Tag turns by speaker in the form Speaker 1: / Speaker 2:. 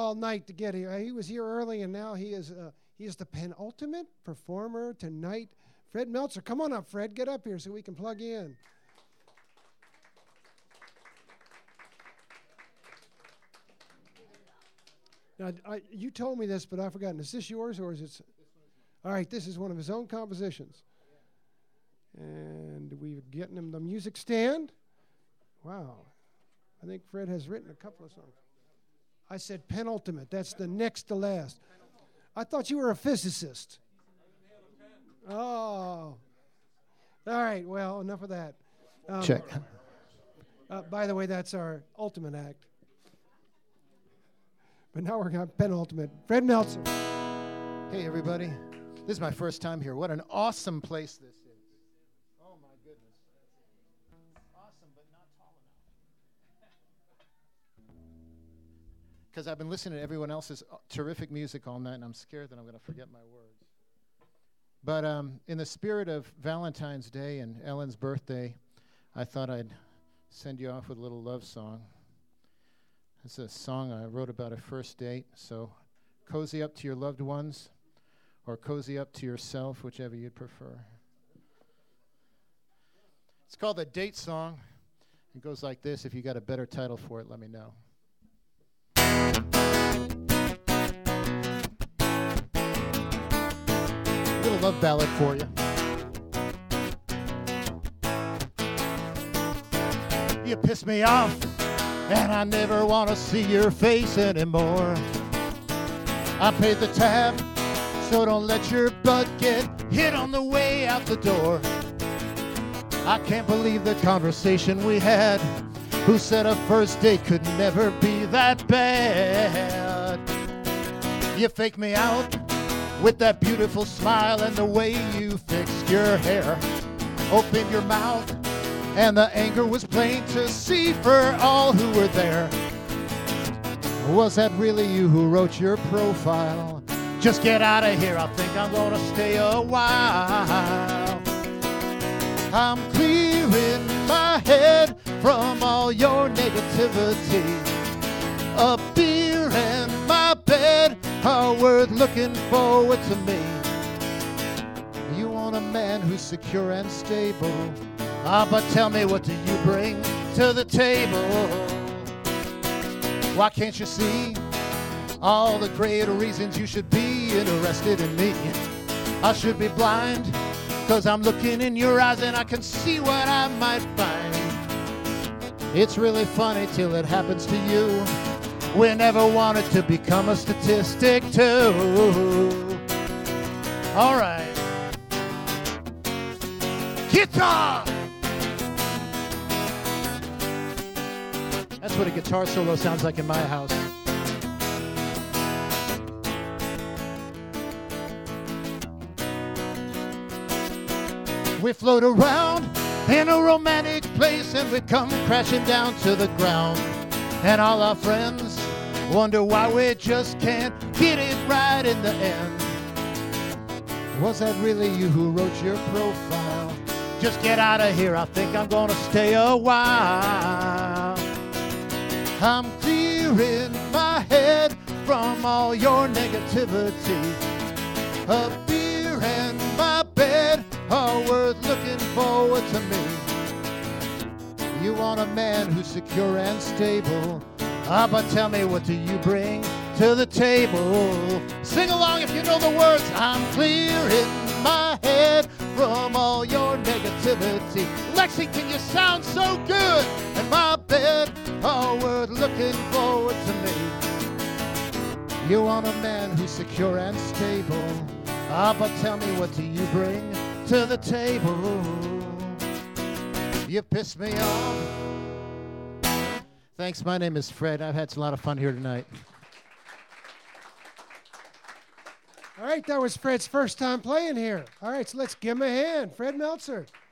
Speaker 1: all night to get here. He was here early, and now he is the penultimate performer tonight. Fred Meltzer, come on up, Fred. Get up here so we can plug you in. Now, you told me this, but I've forgotten. Is this yours, or is it? All right, this is one of his own compositions. And we're getting him the music stand. Wow. I think Fred has written a couple of songs. I said penultimate. That's the next to last. I thought you were a physicist. Oh. All right, well, enough of that.
Speaker 2: Check.
Speaker 1: By the way, that's our ultimate act. But now we're on penultimate. Fred Meltzer.
Speaker 2: Hey, everybody. This is my first time here. What an awesome place this is. Oh, my goodness. Awesome, but not tall enough. Because I've been listening to everyone else's terrific music all night, and I'm scared that I'm going to forget my words. But in the spirit of Valentine's Day and Ellen's birthday, I thought I'd send you off with a little love song. It's a song I wrote about a first date, so cozy up to your loved ones or cozy up to yourself, whichever you'd prefer. It's called the Date Song. It goes like this. If you got a better title for it, let me know. A little love ballad for you. You piss me off, and I never want to see your face anymore. I paid the tab, so don't let your butt get hit on the way out the door. I can't believe the conversation we had. Who said a first date could never be that bad? You fake me out with that beautiful smile and the way you fixed your hair. Open your mouth, and the anger was plain to see for all who were there. Was that really you who wrote your profile? Just get out of here, I think I'm gonna stay a while. I'm clearing my head from all your negativity. A beer and my bed are worth looking forward to me. You want a man who's secure and stable. But tell me, what do you bring to the table? Why can't you see all the great reasons you should be interested in me? I should be blind, 'cause I'm looking in your eyes and I can see what I might find. It's really funny till it happens to you. We never wanted to become a statistic too. All right. Guitar! That's what a guitar solo sounds like in my house. We float around in a romantic place and we come crashing down to the ground. And all our friends wonder why we just can't get it right in the end. Was that really you who wrote your profile? Just get out of here, I think I'm gonna stay a while. I'm clearing my head from all your negativity. A beer and my bed are worth looking forward to me. You want a man who's secure and stable. But tell me, what do you bring to the table? Sing along if you know the words. I'm clearing my head from all your negativity. Lexington, you sound so good. And my bed are worth looking forward to me. You want a man who's secure and stable. But tell me, what do you bring to the table? You piss me off. Thanks, my name is Fred. I've had a lot of fun here tonight.
Speaker 1: All right, that was Fred's first time playing here. All right, so let's give him a hand. Fred Meltzer.